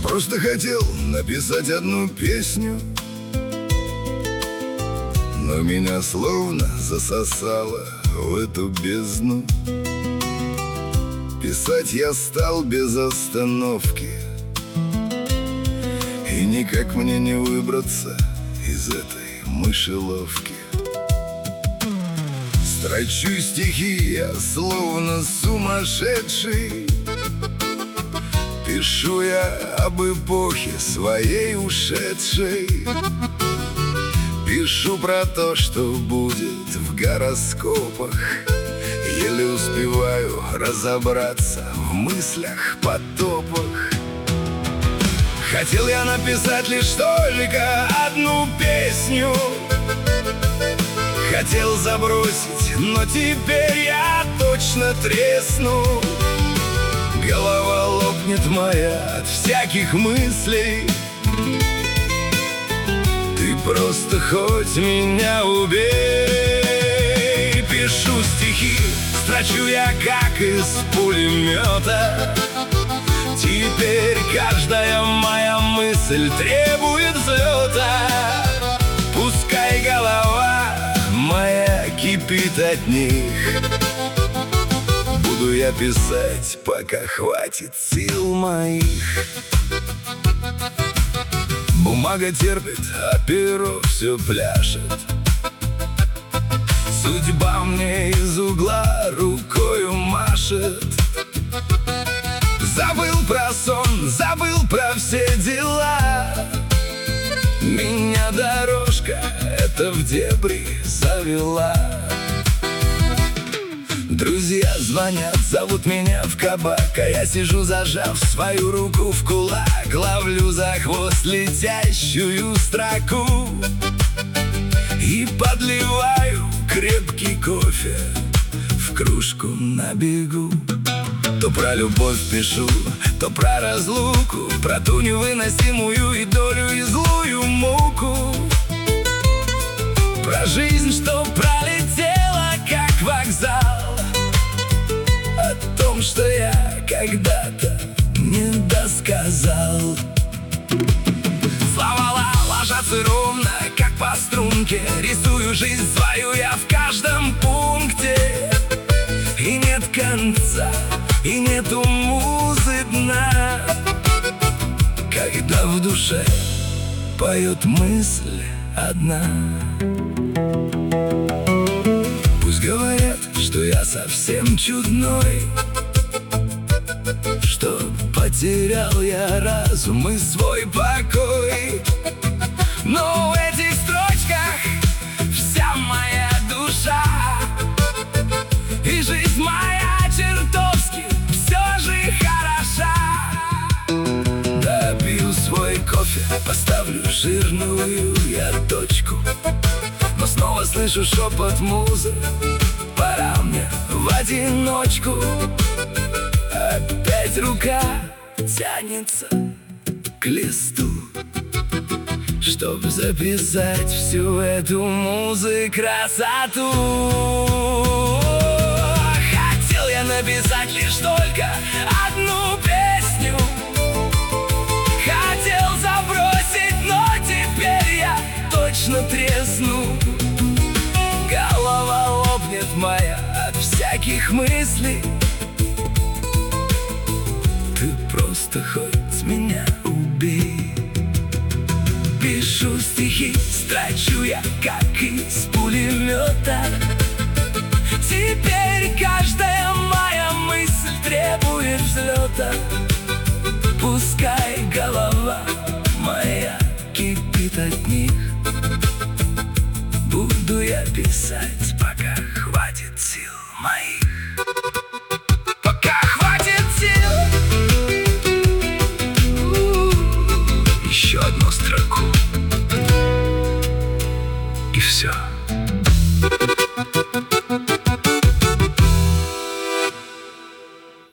просто хотел написать одну песню, но меня словно засосало в эту бездну. Писать я стал без остановки, и никак мне не выбраться из этой мышеловки. Строчу стихи я словно сумасшедший, пишу я об эпохе своей ушедшей. Пишу про то, что будет в гороскопах, еле успеваю разобраться в мыслях, потопах. Хотел я написать лишь только одну песню, хотел забросить, но теперь я точно тресну. Голова лопнет моя от всяких мыслей. Ты просто хоть меня убей. Пишу стихи, строчу я как из пулемета. Теперь каждая моя мысль требует взлета. Пускай голова моя кипит от них, буду я писать, пока хватит сил моих. Бумага терпит, а перо все пляшет. Судьба мне из угла рукою машет. Забыл про сон, забыл про все дела. Меня дорожка эта в дебри завела. Друзья звонят, зовут меня в кабак, а я сижу, зажав свою руку в кулак. Ловлю за хвост летящую строку и подливаю крепкий кофе в кружку на бегу. То про любовь пишу, то про разлуку, про ту невыносимую и долю, и злую муку. Про жизнь, что пролетела, как вокзал. О том, что я когда-то не досказал. Слова ложатся ровно, как по струнке. Рисую жизнь свою я в каждом пункте. И нет конца, и нету музы дна, когда в душе поет мысль одна. Пусть говорят, что я совсем чудной, что потерял я разум и свой покой. Но в этих строчках вся моя душа, и жизнь моя чертовски все же хороша. Допью свой кофе, поставлю жирную я точку, но снова слышу шепот музы. Пора мне в одиночку. Опять рука тянется к листу, чтоб записать всю эту музыку красоту. Хотел я написать лишь только одну песню, хотел забросить, но теперь я точно тресну. Голова лопнет моя от всяких мыслей. Ты просто хоть меня убей. Пишу стихи, строчу я как из пулемета. Теперь каждая моя мысль требует взлета. Пускай голова моя кипит от них, буду я писать, пока хватит сил моих. Пока хватит сил. Еще одну строку, и все.